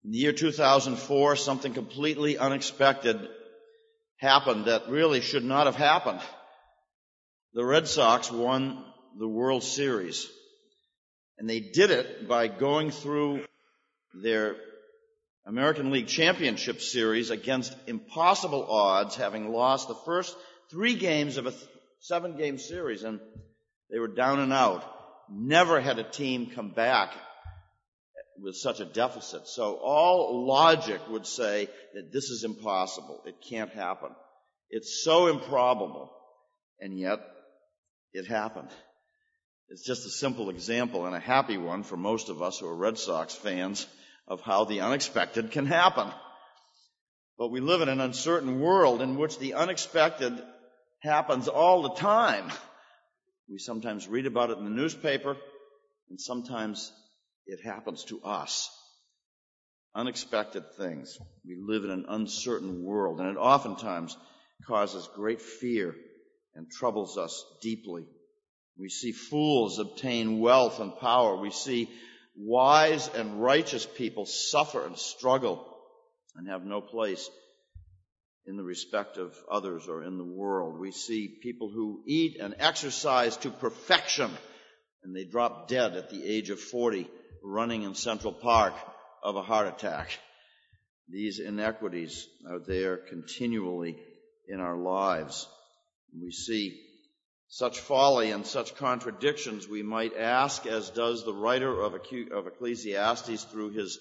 In the year 2004, something completely unexpected happened that really should not have happened. The Red Sox won the World Series, and they did it by going through their American League Championship Series against impossible odds, having lost the first 3 games of a 7-game series, and they were down and out. Never had a team come back with such a deficit. So all logic would say that this is impossible. It can't happen. It's so improbable, and yet it happened. It's just a simple example, and a happy one for most of us who are Red Sox fans, of how the unexpected can happen. But we live in an uncertain world in which the unexpected happens all the time. We sometimes read about it in the newspaper, and sometimes it happens to us. Unexpected things. We live in an uncertain world, and it oftentimes causes great fear and troubles us deeply. We see fools obtain wealth and power. We see wise and righteous people suffer and struggle and have no place in the respect of others or in the world. We see people who eat and exercise to perfection, and they drop dead at the age of 40, running in Central Park of a heart attack. These inequities are there continually in our lives. We see such folly and such contradictions, we might ask, as does the writer of Ecclesiastes through his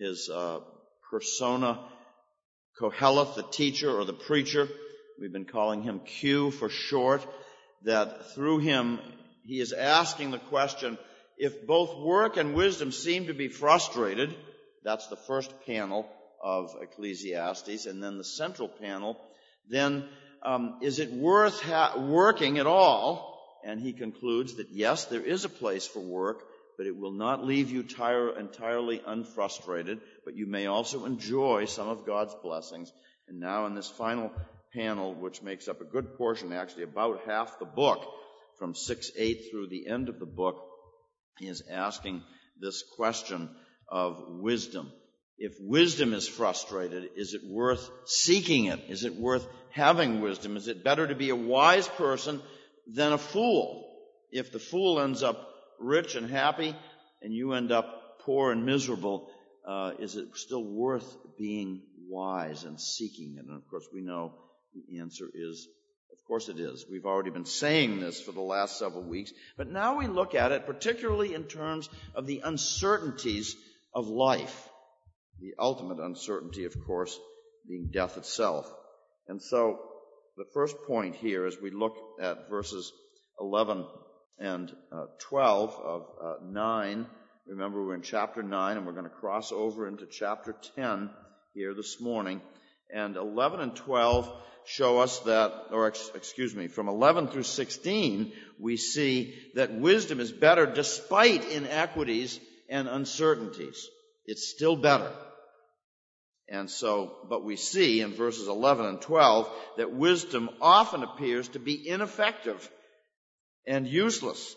persona, Koheleth, the teacher or the preacher. We've been calling him Q for short, that through him he is asking the question, if both work and wisdom seem to be frustrated, that's the first panel of Ecclesiastes, and then the central panel, then is it worth working at all? And he concludes that yes, there is a place for work, but it will not leave you entirely unfrustrated, but you may also enjoy some of God's blessings. And now in this final panel, which makes up a good portion, actually about half the book, from 6:8 through the end of the book, he is asking this question of wisdom. If wisdom is frustrated, is it worth seeking it? Is it worth having wisdom? Is it better to be a wise person than a fool? If the fool ends up rich and happy and you end up poor and miserable, is it still worth being wise and seeking it? And of course we know the answer is, of course it is. We've already been saying this for the last several weeks, but now we look at it particularly in terms of the uncertainties of life. The ultimate uncertainty, of course, being death itself. And so the first point here, as we look at verses 11 and 12 of 9, remember we're in chapter 9 and we're going to cross over into chapter 10 here this morning. And 11 and 12 show us that, from 11 through 16, we see that wisdom is better despite inequities and uncertainties. It's still better. And so, but we see in verses 11 and 12 that wisdom often appears to be ineffective and useless.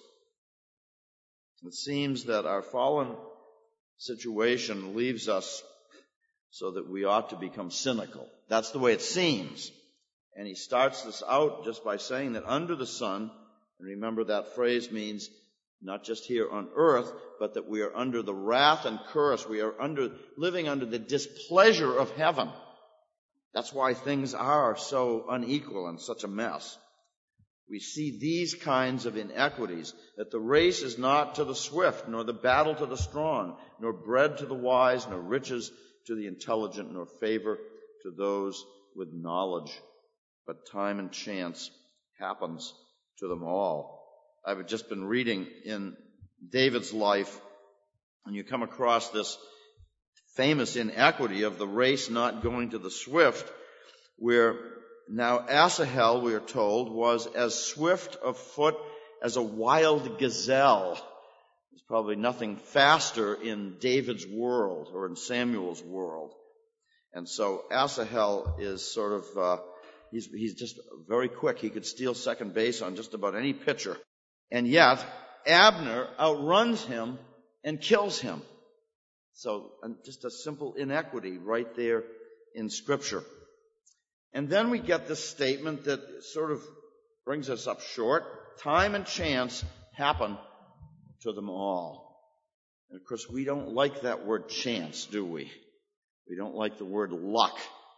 It seems that our fallen situation leaves us so that we ought to become cynical. That's the way it seems. And he starts this out just by saying that under the sun, and remember that phrase means not just here on earth, but that we are under the wrath and curse. We are living under the displeasure of heaven. That's why things are so unequal and such a mess. We see these kinds of inequities, that the race is not to the swift, nor the battle to the strong, nor bread to the wise, nor riches to the intelligent, nor favor to those with knowledge. But time and chance happens to them all. I've just been reading in David's life, and you come across this famous inequity of the race not going to the swift, where now Asahel, we are told, was as swift of foot as a wild gazelle. There's probably nothing faster in David's world or in Samuel's world. And so Asahel is sort of, he's just very quick. He could steal second base on just about any pitcher. And yet, Abner outruns him and kills him. So just a simple inequity right there in Scripture. And then we get this statement that sort of brings us up short. Time and chance happen to them all. And of course, we don't like that word chance, do we? We don't like the word luck.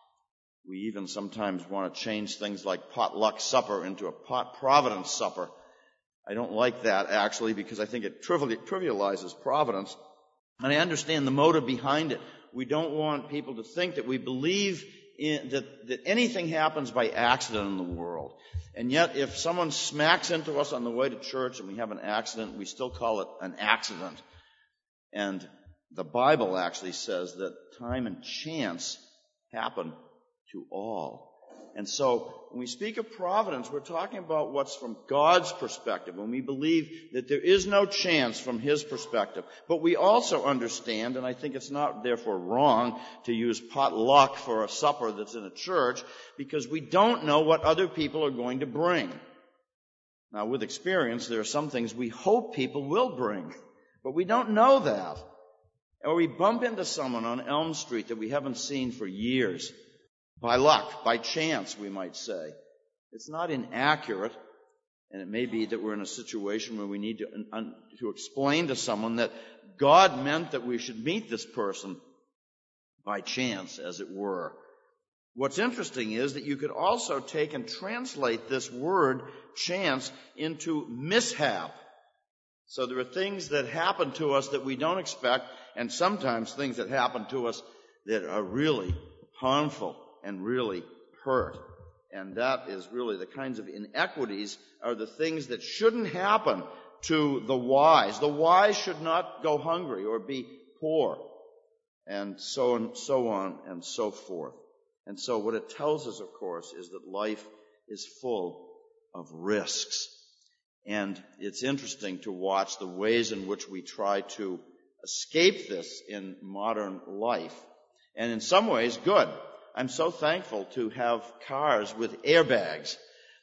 We even sometimes want to change things like potluck supper into a pot providence supper. I don't like that, actually, because I think it trivializes providence. And I understand the motive behind it. We don't want people to think that we believe that anything happens by accident in the world. And yet, if someone smacks into us on the way to church and we have an accident, we still call it an accident. And the Bible actually says that time and chance happen to all. And so, when we speak of providence, we're talking about what's from God's perspective, when we believe that there is no chance from His perspective. But we also understand, and I think it's not therefore wrong to use potluck for a supper that's in a church, because we don't know what other people are going to bring. Now, with experience, there are some things we hope people will bring, but we don't know that. Or we bump into someone on Elm Street that we haven't seen for years. By luck, by chance, we might say. It's not inaccurate, and it may be that we're in a situation where we need to explain to someone that God meant that we should meet this person by chance, as it were. What's interesting is that you could also take and translate this word chance into mishap. So there are things that happen to us that we don't expect, and sometimes things that happen to us that are really harmful and really hurt. And that is really the kinds of inequities are the things that shouldn't happen to the wise. The wise should not go hungry or be poor, and so on and so forth. And so what it tells us, of course, is that life is full of risks. And it's interesting to watch the ways in which we try to escape this in modern life. And in some ways, good. I'm so thankful to have cars with airbags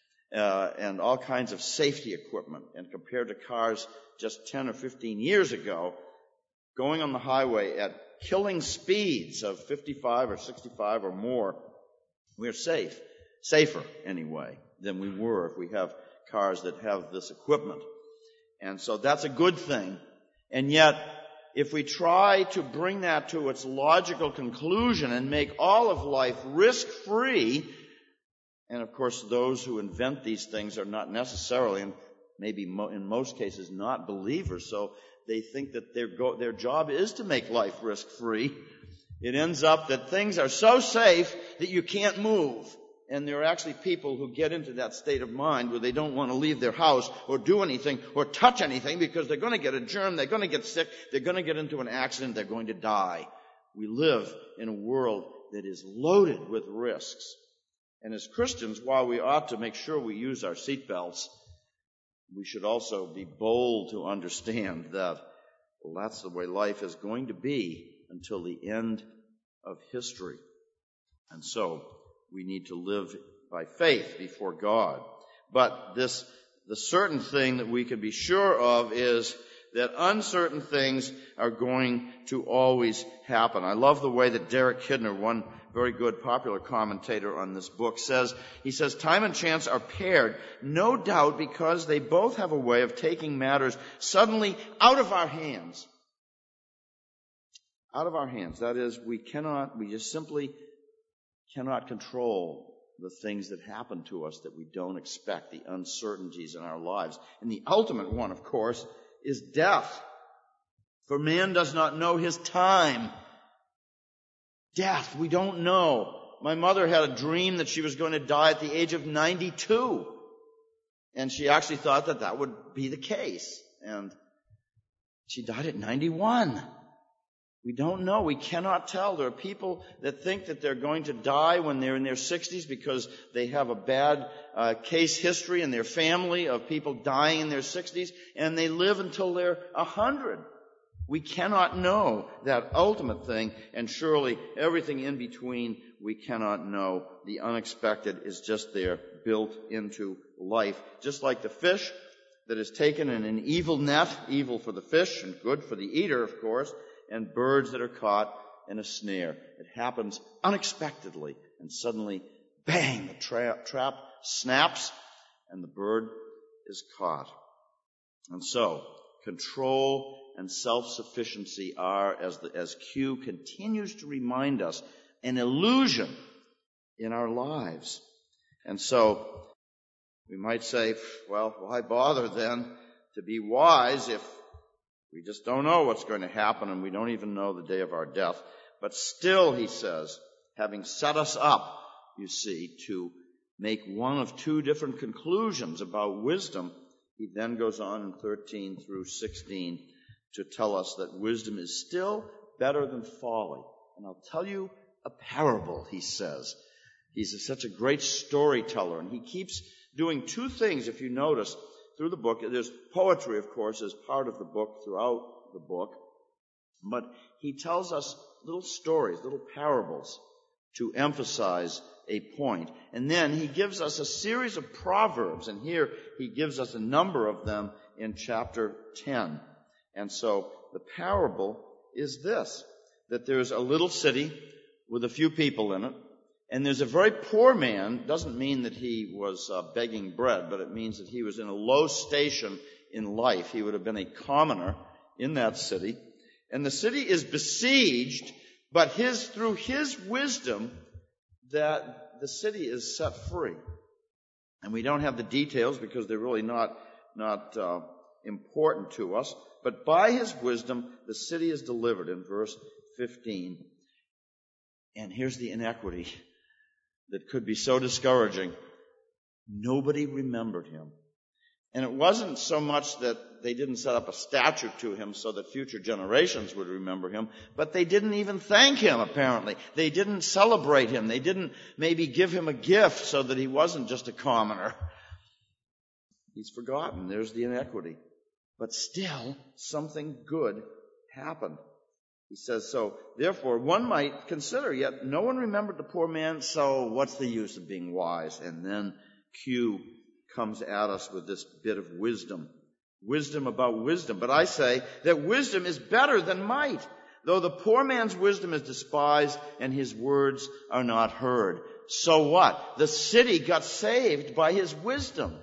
and all kinds of safety equipment. And compared to cars just 10 or 15 years ago, going on the highway at killing speeds of 55 or 65 or more, we're safer anyway than we were if we have cars that have this equipment. And so that's a good thing. And yet, if we try to bring that to its logical conclusion and make all of life risk-free, and of course those who invent these things are not necessarily, and maybe in most cases, not believers, so they think that their job is to make life risk-free, it ends up that things are so safe that you can't move. And there are actually people who get into that state of mind where they don't want to leave their house or do anything or touch anything because they're going to get a germ, they're going to get sick, they're going to get into an accident, they're going to die. We live in a world that is loaded with risks. And as Christians, while we ought to make sure we use our seatbelts, we should also be bold to understand that, well, that's the way life is going to be until the end of history. And so, we need to live by faith before God. But the certain thing that we can be sure of is that uncertain things are going to always happen. I love the way that Derek Kidner, one very good popular commentator on this book, says, he says, time and chance are paired, no doubt because they both have a way of taking matters suddenly out of our hands. Out of our hands. That is, we just simply cannot control the things that happen to us that we don't expect, the uncertainties in our lives. And the ultimate one, of course, is death. For man does not know his time. Death, we don't know. My mother had a dream that she was going to die at the age of 92. And she actually thought that that would be the case. And she died at 91. We don't know. We cannot tell. There are people that think that they're going to die when they're in their 60s because they have a bad case history in their family of people dying in their 60s, and they live until they're 100. We cannot know that ultimate thing, and surely everything in between we cannot know. The unexpected is just there, built into life. Just like the fish that is taken in an evil net, evil for the fish and good for the eater, of course. and birds that are caught in a snare. It happens unexpectedly, and suddenly, bang, the trap snaps, and the bird is caught. And so, control and self-sufficiency are, as Q continues to remind us, an illusion in our lives. And so, we might say, well, why bother then to be wise if we just don't know what's going to happen and we don't even know the day of our death? But still, he says, having set us up, you see, to make one of two different conclusions about wisdom, he then goes on in 13 through 16 to tell us that wisdom is still better than folly. And I'll tell you a parable, he says. He's such a great storyteller, and he keeps doing two things, if you notice, through the book. There's poetry, of course, as part of the book, throughout the book. But he tells us little stories, little parables, to emphasize a point. And then he gives us a series of proverbs, and here he gives us a number of them in chapter 10. And so the parable is this, that there's a little city with a few people in it, and there's a very poor man. Doesn't mean that he was begging bread, but it means that he was in a low station in life. He would have been a commoner in that city. And the city is besieged, but through his wisdom, that the city is set free. And we don't have the details because they're really not important to us. But by his wisdom, the city is delivered in verse 15. And here's the inequity that could be so discouraging. Nobody remembered him. And it wasn't so much that they didn't set up a statue to him so that future generations would remember him, but they didn't even thank him, apparently. They didn't celebrate him. They didn't maybe give him a gift so that he wasn't just a commoner. He's forgotten. There's the inequity. But still, something good happened. He says, so therefore, one might consider, yet no one remembered the poor man, so what's the use of being wise? And then Q comes at us with this bit of wisdom. Wisdom about wisdom. But I say that wisdom is better than might, though the poor man's wisdom is despised and his words are not heard. So what? The city got saved by his wisdom.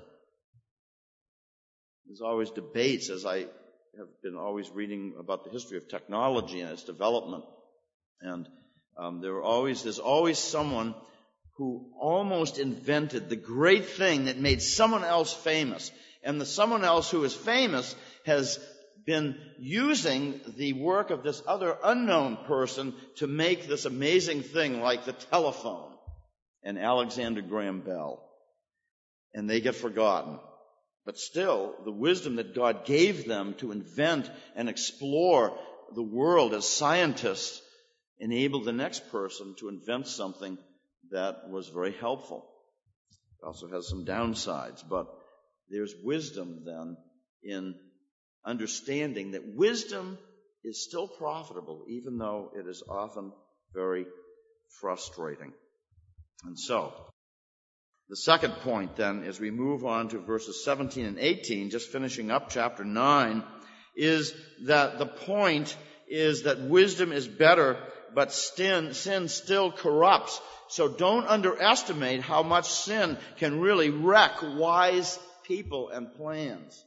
There's always debates, as I have been always reading about the history of technology and its development. And there's always someone who almost invented the great thing that made someone else famous. And the someone else who is famous has been using the work of this other unknown person to make this amazing thing like the telephone and Alexander Graham Bell. And they get forgotten. But still, the wisdom that God gave them to invent and explore the world as scientists enabled the next person to invent something that was very helpful. It also has some downsides, but there's wisdom then in understanding that wisdom is still profitable, even though it is often very frustrating. And so, the second point then, as we move on to verses 17 and 18, just finishing up chapter 9, is that the point is that wisdom is better, but sin still corrupts. So don't underestimate how much sin can really wreck wise people and plans.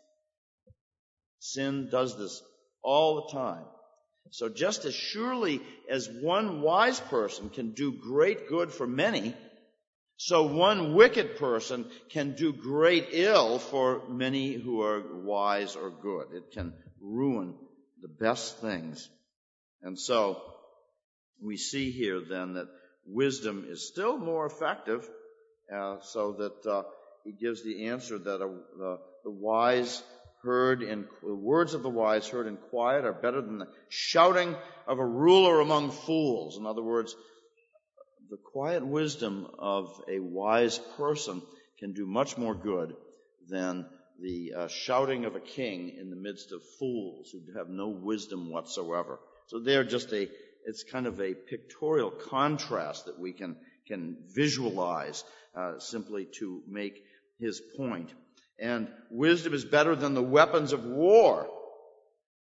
Sin does this all the time. So just as surely as one wise person can do great good for many, so one wicked person can do great ill for many who are wise or good. It can ruin the best things. And so we see here then that wisdom is still more effective, so that he gives the answer that the wise the words of the wise heard in quiet are better than the shouting of a ruler among fools. In other words, the quiet wisdom of a wise person can do much more good than the shouting of a king in the midst of fools who have no wisdom whatsoever. So they're it's kind of a pictorial contrast that we can visualize simply to make his point. And wisdom is better than the weapons of war.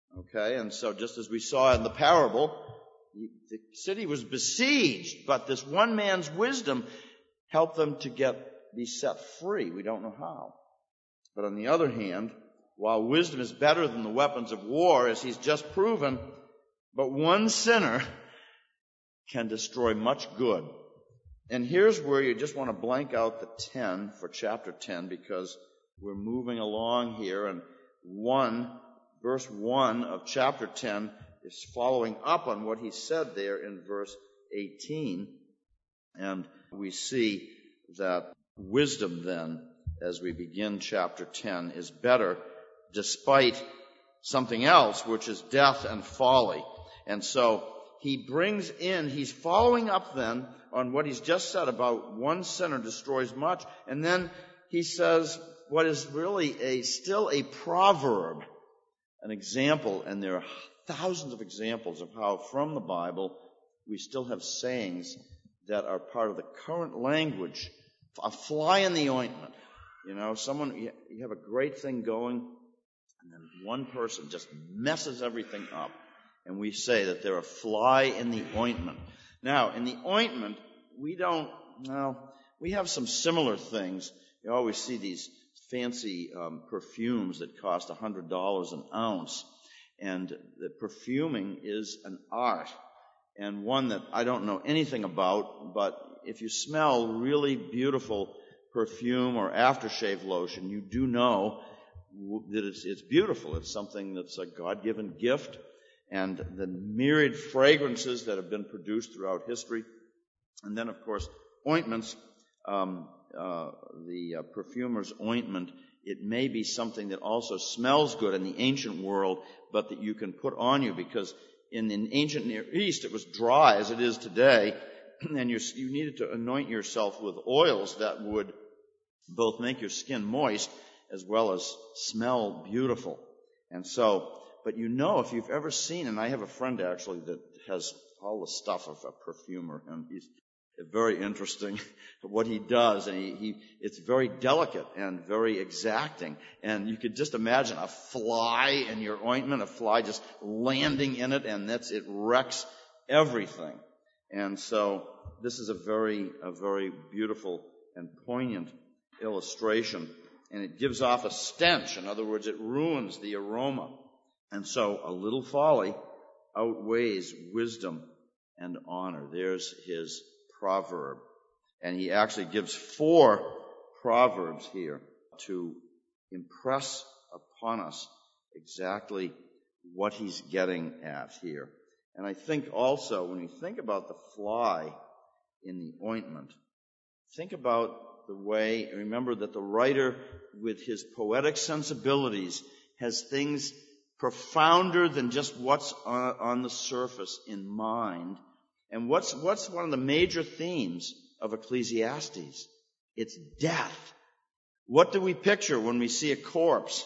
Okay, and so just as we saw in the parable, the city was besieged, but this one man's wisdom helped them to be set free. We don't know how. But on the other hand, while wisdom is better than the weapons of war, as he's just proven, but one sinner can destroy much good. And here's where you just want to blank out the 10 for chapter 10, because we're moving along here, and verse 1 of chapter 10 is following up on what he said there in verse 18. And we see that wisdom then, as we begin chapter 10, is better despite something else, which is death and folly. And so he's following up then on what he's just said about one sinner destroys much. And then he says what is really still a proverb, an example, and there are thousands of examples of how from the Bible we still have sayings that are part of the current language. A fly in the ointment. You have a great thing going, and then one person just messes everything up. And we say that they're a fly in the ointment. Now, in the ointment, we have some similar things. You always see these fancy perfumes that cost $100 an ounce. And the perfuming is an art, and one that I don't know anything about, but if you smell really beautiful perfume or aftershave lotion, you do know that it's beautiful. It's something that's a God-given gift. And the myriad fragrances that have been produced throughout history. And then, of course, ointments, the perfumer's ointment, it may be something that also smells good in the ancient world, but that you can put on you, because in the ancient Near East it was dry as it is today, and you needed to anoint yourself with oils that would both make your skin moist as well as smell beautiful. And so, but if you've ever seen, and I have a friend actually that has all the stuff of a perfumer, and he's very interesting what he does, and it's very delicate and very exacting. And you could just imagine a fly in your ointment, a fly just landing in it, and it wrecks everything. And so this is a very beautiful and poignant illustration, and it gives off a stench. In other words, it ruins the aroma. And so a little folly outweighs wisdom and honor. There's his proverb. And he actually gives 4 proverbs here to impress upon us exactly what he's getting at here. And I think also, when you think about the fly in the ointment, think about the way, remember that the writer, with his poetic sensibilities, has things profounder than just what's on the surface in mind. And what's one of the major themes of Ecclesiastes? It's death. What do we picture when we see a corpse?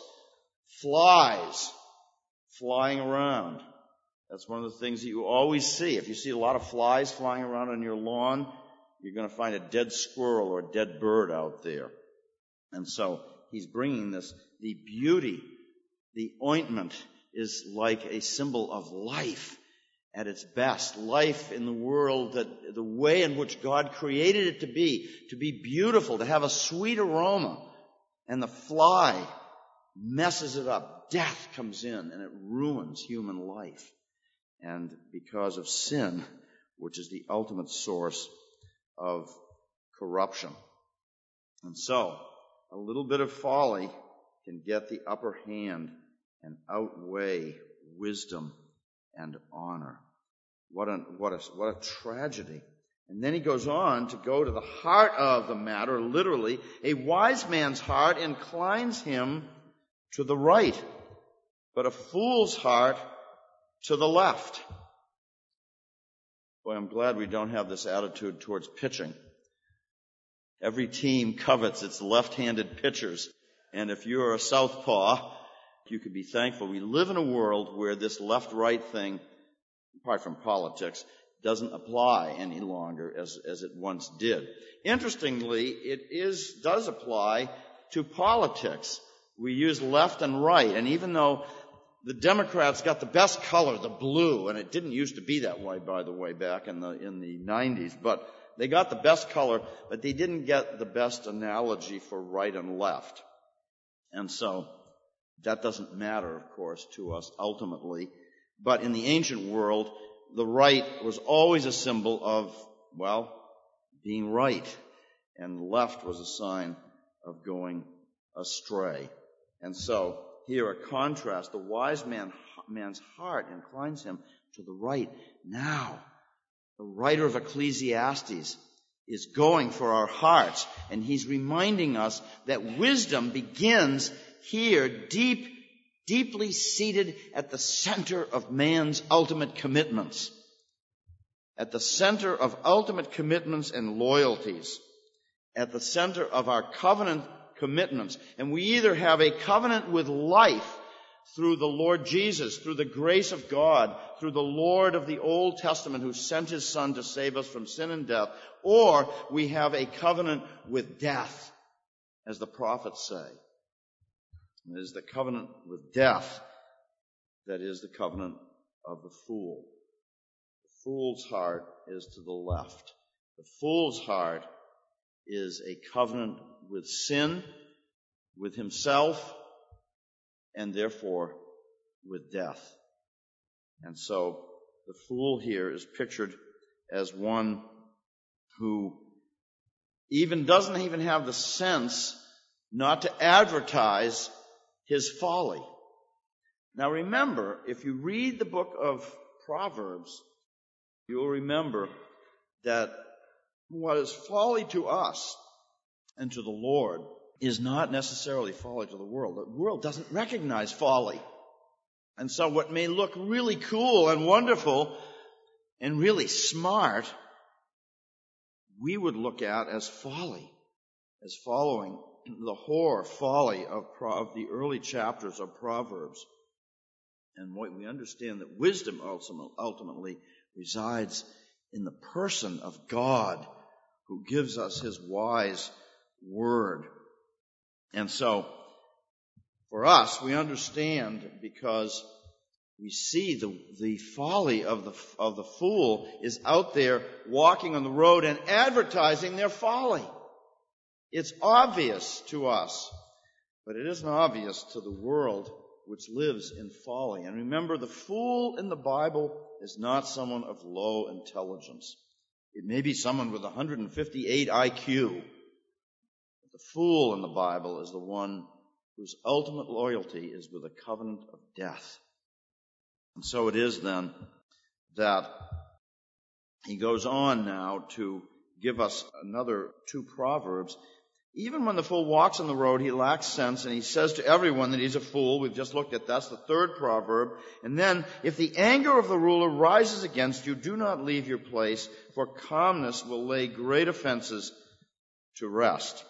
Flies flying around. That's one of the things that you always see. If you see a lot of flies flying around on your lawn, you're going to find a dead squirrel or a dead bird out there. And so he's bringing the beauty. The ointment is like a symbol of life at its best. Life in the world, that the way in which God created it to be beautiful, to have a sweet aroma. And the fly messes it up. Death comes in and it ruins human life. And because of sin, which is the ultimate source of corruption. And so, a little bit of folly can get the upper hand and outweigh wisdom and honor. What a tragedy. And then he goes on to go to the heart of the matter, literally. A wise man's heart inclines him to the right, but a fool's heart to the left. Boy, I'm glad we don't have this attitude towards pitching. Every team covets its left-handed pitchers. And if you're a southpaw, you could be thankful. We live in a world where this left-right thing, apart from politics, doesn't apply any longer as it once did. Interestingly, it does apply to politics. We use left and right. And even though the Democrats got the best color, the blue, and it didn't used to be that way, by the way, back in the 90s, but they got the best color, but they didn't get the best analogy for right and left. And so that doesn't matter, of course, to us ultimately. But in the ancient world, the right was always a symbol of, well, being right. And the left was a sign of going astray. And so here a contrast. The wise man's heart inclines him to the right. Now, the writer of Ecclesiastes is going for our hearts, and he's reminding us that wisdom begins here, deeply seated at the center of man's ultimate commitments. At the center of ultimate commitments and loyalties. At the center of our covenant commitments. And we either have a covenant with life through the Lord Jesus, through the grace of God, through the Lord of the Old Testament who sent his Son to save us from sin and death, or we have a covenant with death, as the prophets say. It is the covenant with death that is the covenant of the fool. The fool's heart is to the left. The fool's heart is a covenant with sin, with himself, and therefore with death. And so the fool here is pictured as one who doesn't even have the sense not to advertise his folly. Now remember, if you read the book of Proverbs, you'll remember that what is folly to us and to the Lord is not necessarily folly to the world. The world doesn't recognize folly. And so what may look really cool and wonderful and really smart, we would look at as folly, as following the horror folly of the early chapters of Proverbs. And we understand that wisdom ultimately resides in the person of God who gives us his wise word. And so, for us, we understand because we see the folly of the fool is out there walking on the road and advertising their folly. It's obvious to us, but it isn't obvious to the world which lives in folly. And remember, the fool in the Bible is not someone of low intelligence. It may be someone with 158 IQ. But the fool in the Bible is the one whose ultimate loyalty is with a covenant of death. And so it is then that he goes on now to give us another two proverbs. Even when the fool walks on the road, he lacks sense, and he says to everyone that he's a fool. We've just looked at that's the third proverb. And then, if the anger of the ruler rises against you, do not leave your place, for calmness will lay great offenses to rest.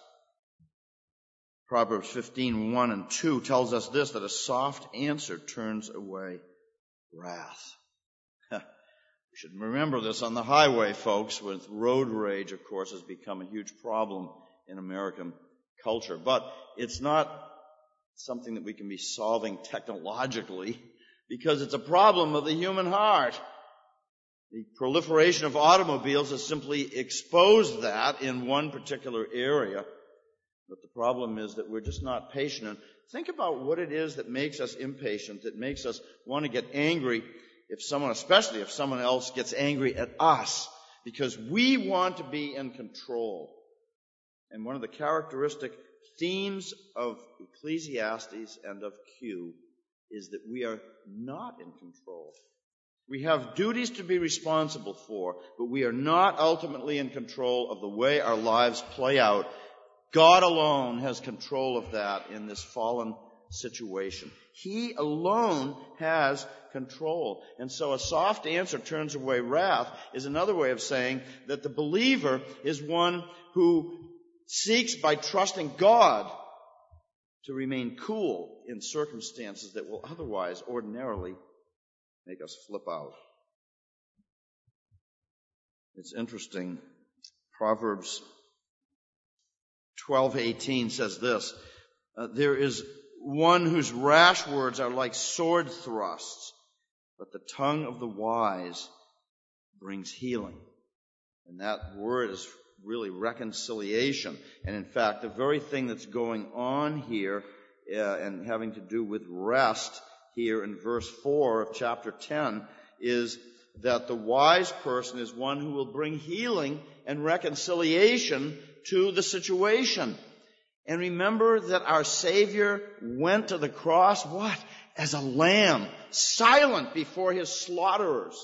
Proverbs 15:1 and 2 tells us this, that a soft answer turns away wrath. We should remember this on the highway, folks, with road rage, of course, has become a huge problem in American culture. But it's not something that we can be solving technologically because it's a problem of the human heart. The proliferation of automobiles has simply exposed that in one particular area. But the problem is that we're just not patient. And think about what it is that makes us impatient, that makes us want to get angry especially if someone else gets angry at us, because we want to be in control. And one of the characteristic themes of Ecclesiastes and of Q is that we are not in control. We have duties to be responsible for, but we are not ultimately in control of the way our lives play out. God alone has control of that in this fallen situation. He alone has control. And so a soft answer turns away wrath is another way of saying that the believer is one who seeks by trusting God to remain cool in circumstances that will otherwise ordinarily make us flip out. It's interesting. Proverbs 12:18 says this, there is one whose rash words are like sword thrusts, but the tongue of the wise brings healing. And that word is really reconciliation. And in fact, the very thing that's going on here and having to do with rest here in verse 4 of chapter 10 is that the wise person is one who will bring healing and reconciliation to the situation. And remember that our Savior went to the cross, what? As a lamb, silent before his slaughterers,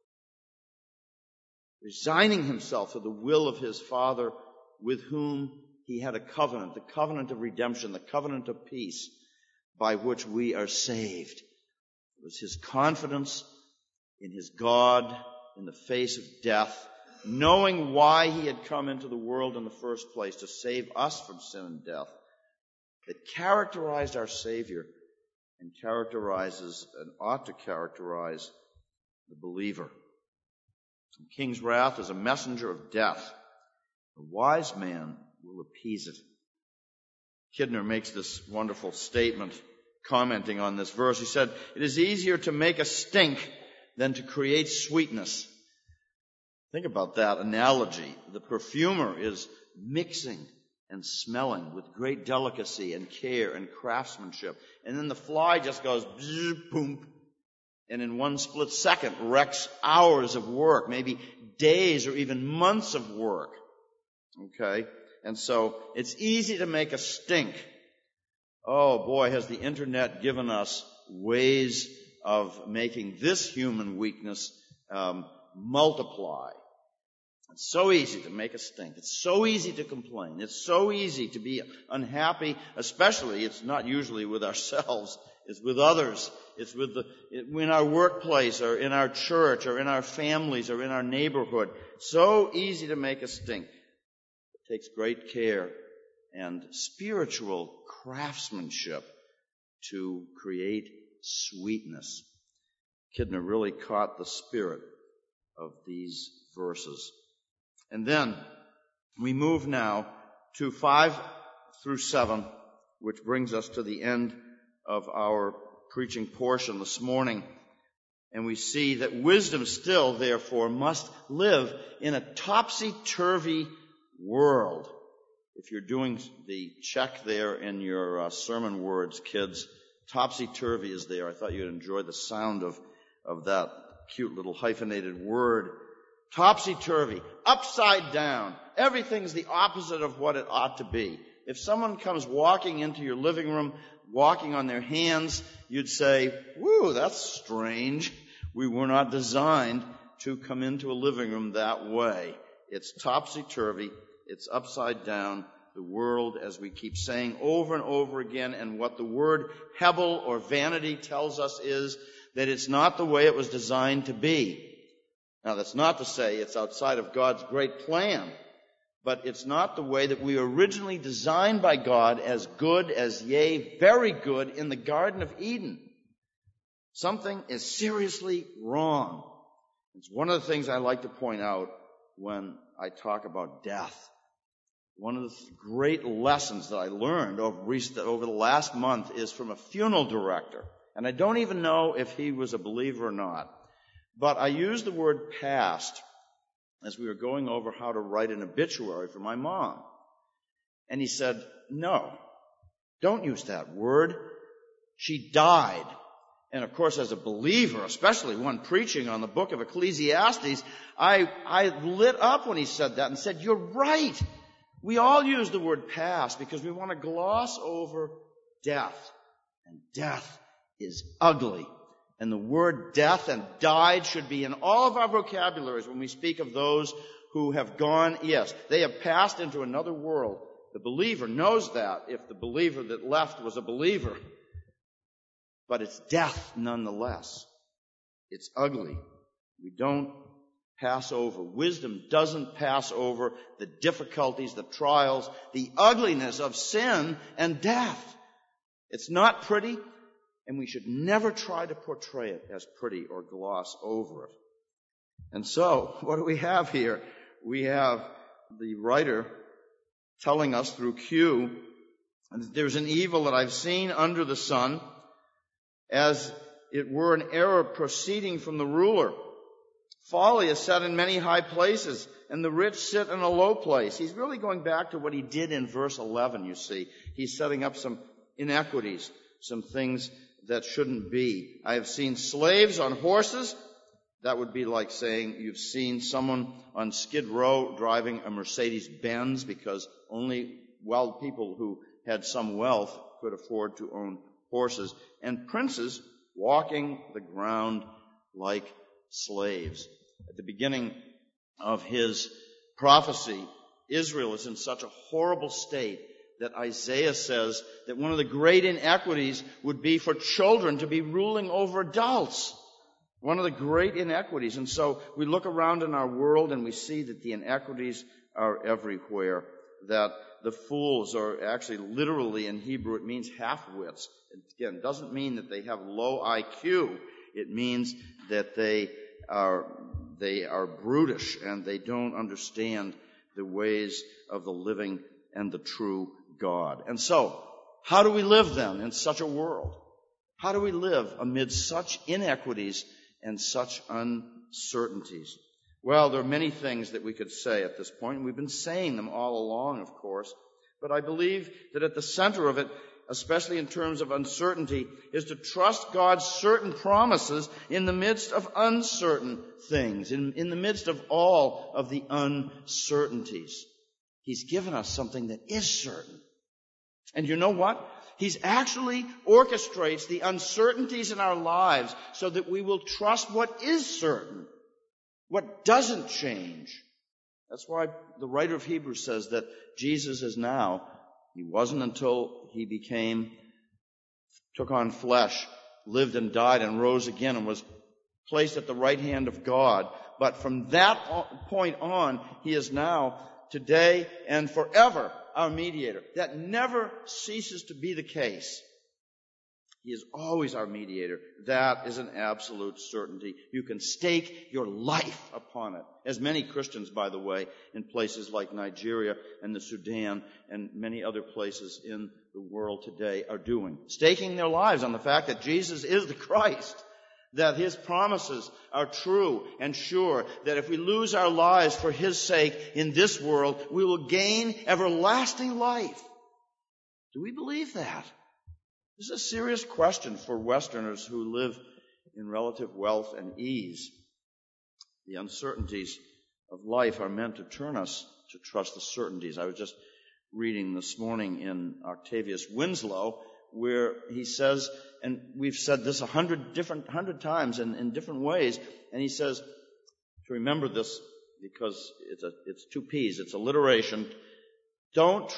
resigning himself to the will of his Father with whom he had a covenant, the covenant of redemption, the covenant of peace by which we are saved. It was his confidence in his God in the face of death, knowing why he had come into the world in the first place, to save us from sin and death, that characterized our Savior and characterizes and ought to characterize the believer. The king's wrath is a messenger of death. The wise man will appease it. Kidner makes this wonderful statement commenting on this verse. He said, "It is easier to make a stink than to create sweetness." Think about that analogy. The perfumer is mixing and smelling with great delicacy and care and craftsmanship. And then the fly just goes bzz, boom, and in one split second wrecks hours of work, maybe days or even months of work. Okay? And so it's easy to make a stink. Oh boy, has the internet given us ways of making this human weakness multiply. It's so easy to make a stink. It's so easy to complain. It's so easy to be unhappy, especially it's not usually with ourselves. It's with others. It's in our workplace or in our church or in our families or in our neighborhood. So easy to make a stink. It takes great care and spiritual craftsmanship to create sweetness. Kidner really caught the spirit of these verses. And then we move now to 5 through 7, which brings us to the end of our preaching portion this morning. And we see that wisdom still, therefore, must live in a topsy-turvy world. If you're doing the check there in your sermon words, kids, topsy-turvy is there. I thought you'd enjoy the sound of that cute little hyphenated word. Topsy-turvy, upside down. Everything's the opposite of what it ought to be. If someone comes walking into your living room, walking on their hands, you'd say, "Woo, that's strange. We were not designed to come into a living room that way." It's topsy-turvy. It's upside down. The world, as we keep saying over and over again, and what the word hebel or vanity tells us is that it's not the way it was designed to be. Now, that's not to say it's outside of God's great plan, but it's not the way that we were originally designed by God as good, as yea, very good in the Garden of Eden. Something is seriously wrong. It's one of the things I like to point out when I talk about death. One of the great lessons that I learned over the last month is from a funeral director. And I don't even know if he was a believer or not. But I used the word past as we were going over how to write an obituary for my mom. And he said, "No, don't use that word. She died." And of course, as a believer, especially one preaching on the book of Ecclesiastes, I lit up when he said that and said, "You're right. We all use the word past because we want to gloss over death. And death is ugly. And the word death and died should be in all of our vocabularies when we speak of those who have gone, yes, they have passed into another world. The believer knows that if the believer that left was a believer. But it's death nonetheless. It's ugly. We don't pass over. Wisdom doesn't pass over the difficulties, the trials, the ugliness of sin and death. It's not pretty, and we should never try to portray it as pretty or gloss over it. And so, what do we have here? We have the writer telling us through Q And there's an evil that I've seen under the sun, as it were an error proceeding from the ruler. Folly is set in many high places, and the rich sit in a low place. He's really going back to what he did in verse 11, you see. He's setting up some inequities, some things that shouldn't be. I have seen slaves on horses. That would be like saying you've seen someone on Skid Row driving a Mercedes-Benz, because only people who had some wealth could afford to own horses, and princes walking the ground like slaves. At the beginning of his prophecy, Israel is in such a horrible state that Isaiah says that one of the great inequities would be for children to be ruling over adults. One of the great inequities. And so we look around in our world and we see that the inequities are everywhere. That the fools are actually, literally in Hebrew, it means half-wits. Again, it doesn't mean that they have low IQ. It means that they are brutish and they don't understand the ways of the living and the true God. And so, how do we live then in such a world? How do we live amid such inequities and such uncertainties? Well, there are many things that we could say at this point, and we've been saying them all along, of course. But I believe that at the center of it, especially in terms of uncertainty, is to trust God's certain promises in the midst of uncertain things, in the midst of all of the uncertainties. He's given us something that is certain. And you know what? He's actually orchestrates the uncertainties in our lives so that we will trust what is certain, what doesn't change. That's why the writer of Hebrews says that Jesus is now, he wasn't until he took on flesh, lived and died and rose again and was placed at the right hand of God. But from that point on, he is now, today and forever, our mediator. That never ceases to be the case. He is always our mediator. That is an absolute certainty. You can stake your life upon it. As many Christians, by the way, in places like Nigeria and the Sudan and many other places in the world today are doing. Staking their lives on the fact that Jesus is the Christ. That his promises are true and sure. That if we lose our lives for his sake in this world, we will gain everlasting life. Do we believe that? This is a serious question for Westerners who live in relative wealth and ease. The uncertainties of life are meant to turn us to trust the certainties. I was just reading this morning in Octavius Winslow, where he says, and we've said this 100 times in different ways, and he says, to remember this because it's two P's, it's alliteration. Don't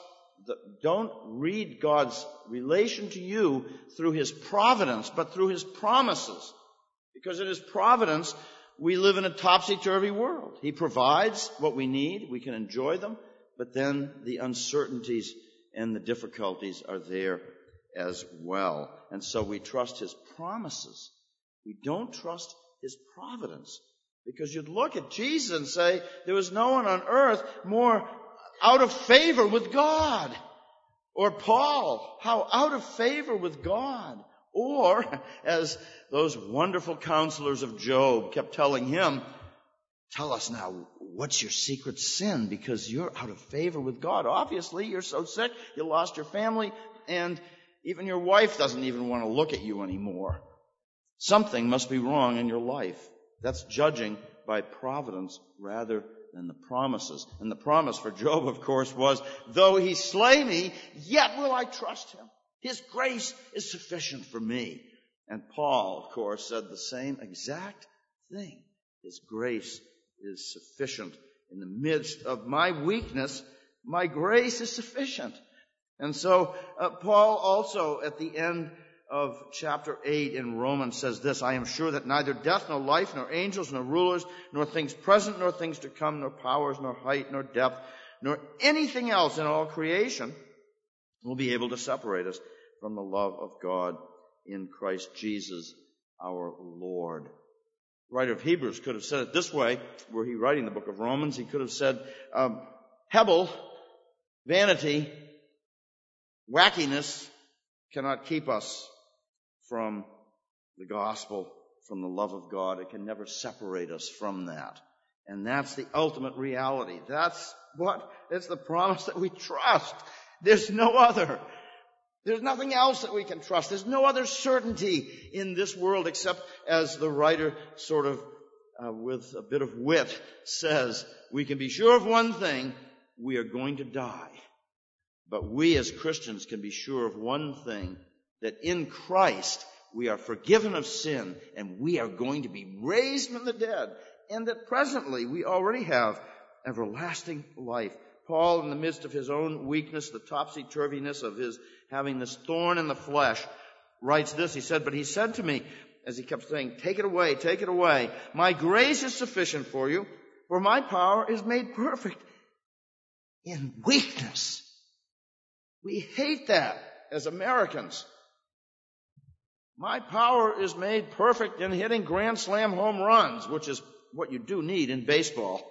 read God's relation to you through his providence, but through his promises. Because in his providence, we live in a topsy-turvy world. He provides what we need. We can enjoy them. But then the uncertainties and the difficulties are there as well. And so we trust his promises. We don't trust his providence. Because you'd look at Jesus and say, there was no one on earth more out of favor with God. Or Paul, how out of favor with God. Or, as those wonderful counselors of Job kept telling him, tell us now, what's your secret sin? Because you're out of favor with God. Obviously, you're so sick, you lost your family, and even your wife doesn't even want to look at you anymore. Something must be wrong in your life. That's judging by providence rather than the promises. And the promise for Job, of course, was, though he slay me, yet will I trust him. His grace is sufficient for me. And Paul, of course, said the same exact thing. His grace is sufficient. In the midst of my weakness, my grace is sufficient. And so Paul also, at the end of chapter 8 in Romans, says this, I am sure that neither death, nor life, nor angels, nor rulers, nor things present, nor things to come, nor powers, nor height, nor depth, nor anything else in all creation will be able to separate us from the love of God in Christ Jesus our Lord. The writer of Hebrews could have said it this way, were he writing the book of Romans. He could have said, Hebel, vanity, wackiness cannot keep us from the gospel, from the love of God. It can never separate us from that. And that's the ultimate reality. That's the promise that we trust. There's no other. There's nothing else that we can trust. There's no other certainty in this world except, as the writer sort of with a bit of wit says, we can be sure of one thing: we are going to die. But we as Christians can be sure of one thing, that in Christ we are forgiven of sin and we are going to be raised from the dead, and that presently we already have everlasting life. Paul, in the midst of his own weakness, the topsy-turviness of his having this thorn in the flesh, writes this. He said, "But he said to me," as he kept saying, take it away, "My grace is sufficient for you, for my power is made perfect in weakness." We hate that as Americans. My power is made perfect in hitting grand slam home runs, which is what you do need in baseball.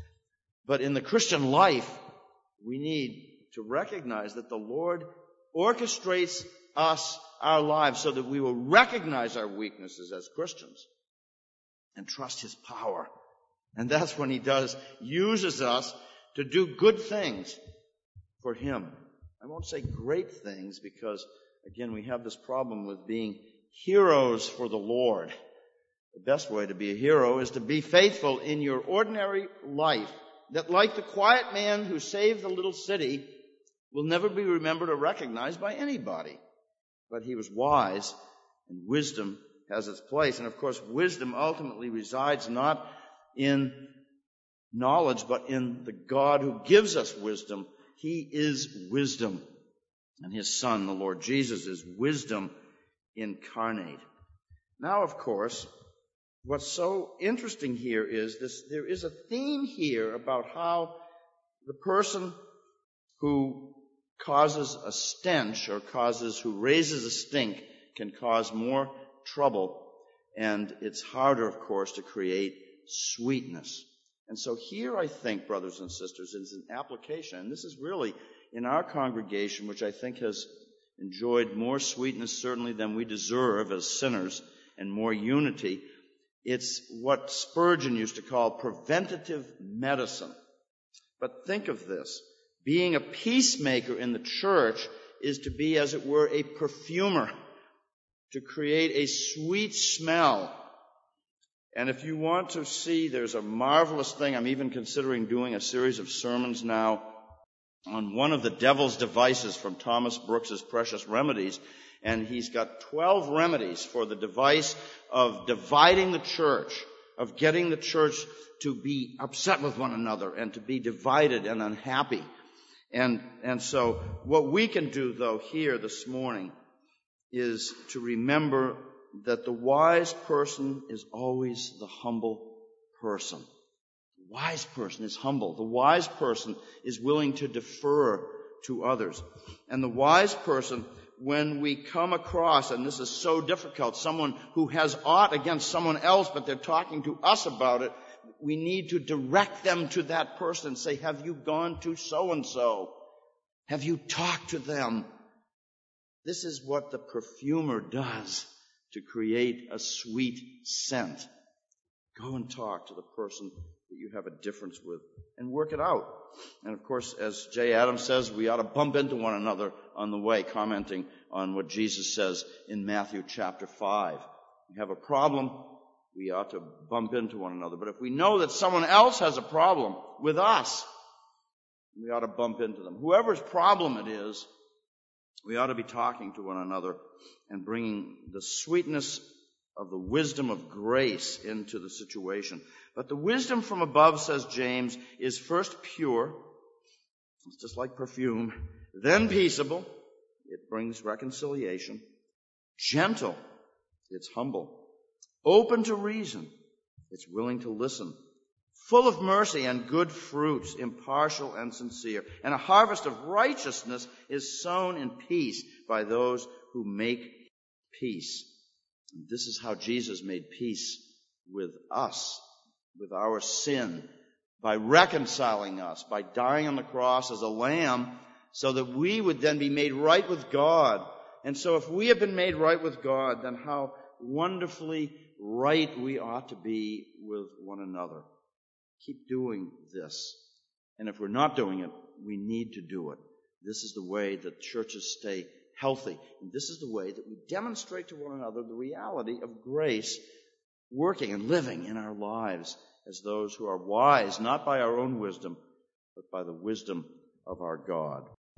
But in the Christian life, we need to recognize that the Lord orchestrates our lives so that we will recognize our weaknesses as Christians and trust His power. And that's when He uses us to do good things for Him. I won't say great things because, again, we have this problem with being heroes for the Lord. The best way to be a hero is to be faithful in your ordinary life, that like the quiet man who saved the little city, will never be remembered or recognized by anybody. But he was wise, and wisdom has its place. And of course, wisdom ultimately resides not in knowledge, but in the God who gives us wisdom. He is wisdom. And His Son, the Lord Jesus, is wisdom incarnate. Now, of course, what's so interesting here is there is a theme here about how the person who causes a stench or who raises a stink can cause more trouble. And it's harder, of course, to create sweetness. And so here, I think, brothers and sisters, is an application. And this is really in our congregation, which I think has enjoyed more sweetness certainly than we deserve as sinners, and more unity. It's what Spurgeon used to call preventative medicine. But think of this. Being a peacemaker in the church is to be, as it were, a perfumer, to create a sweet smell. And if you want to see, there's a marvelous thing. I'm even considering doing a series of sermons now on one of the devil's devices from Thomas Brooks's Precious Remedies. And he's got 12 remedies for the device of dividing the church, of getting the church to be upset with one another and to be divided and unhappy. And so what we can do, though, here this morning is to remember that the wise person is always the humble person. The wise person is humble. The wise person is willing to defer to others. And the wise person, when we come across, and this is so difficult, someone who has aught against someone else, but they're talking to us about it, we need to direct them to that person and say, have you gone to so-and-so? Have you talked to them? This is what the perfumer does to create a sweet scent. Go and talk to the person that you have a difference with and work it out. And of course, as Jay Adams says, we ought to bump into one another on the way, commenting on what Jesus says in Matthew chapter 5. We have a problem, we ought to bump into one another. But if we know that someone else has a problem with us, we ought to bump into them. Whoever's problem it is, we ought to be talking to one another and bringing the sweetness of the wisdom of grace into the situation. But the wisdom from above, says James, is first pure. It's just like perfume. Then peaceable. It brings reconciliation. Gentle. It's humble. Open to reason. It's willing to listen. Full of mercy and good fruits, impartial and sincere. And a harvest of righteousness is sown in peace by those who make peace. And this is how Jesus made peace with us, with our sin, by reconciling us, by dying on the cross as a lamb so that we would then be made right with God. And so if we have been made right with God, then how wonderfully right we ought to be with one another. Keep doing this. And if we're not doing it, we need to do it. This is the way that churches stay healthy. And this is the way that we demonstrate to one another the reality of grace working and living in our lives as those who are wise, not by our own wisdom, but by the wisdom of our God.